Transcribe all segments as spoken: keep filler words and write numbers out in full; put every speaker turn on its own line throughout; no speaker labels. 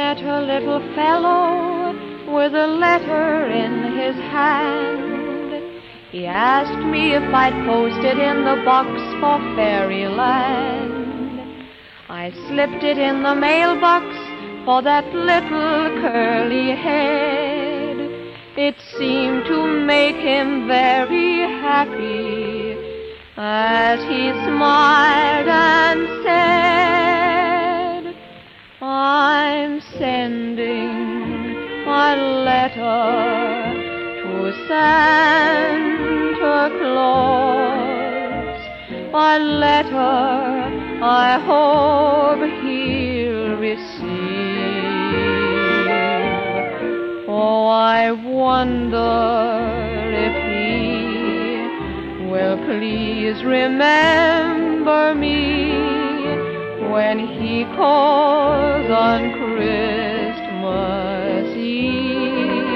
met a little fellow with a letter in his hand. He asked me if I'd post it in the box for fairyland. I slipped it in the mailbox for that little curly head. It seemed to make him very happy as he smiled and said, I'm sending my letter to Santa Claus, a letter I hope he'll receive. Oh, I wonder if he will please remember me when he calls on Christmas Eve.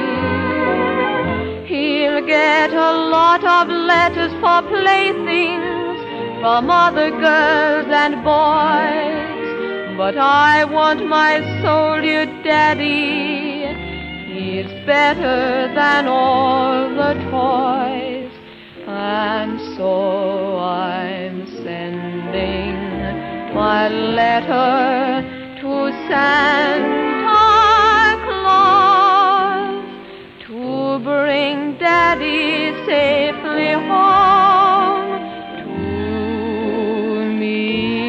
He'll get a lot of letters for playthings from other girls and boys, but I want my soldier daddy. He's better than all the toys, and so I'm sending my letter to Santa Claus to bring Daddy safely home to me.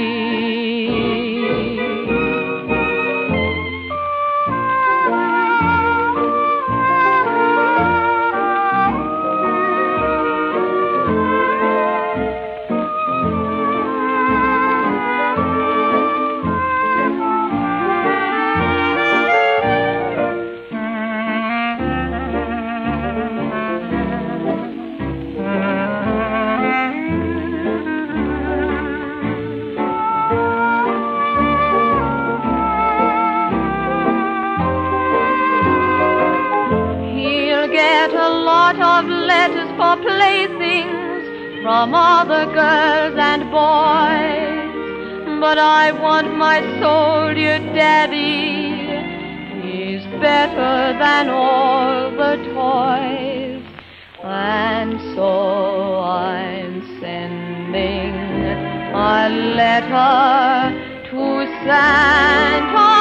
Get a lot of letters for playthings from other girls and boys, but I want my soldier daddy. He's better than all the toys, and so I'm sending a letter to Santa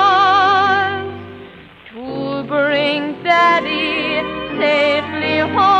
Claus to bring Daddy safely home.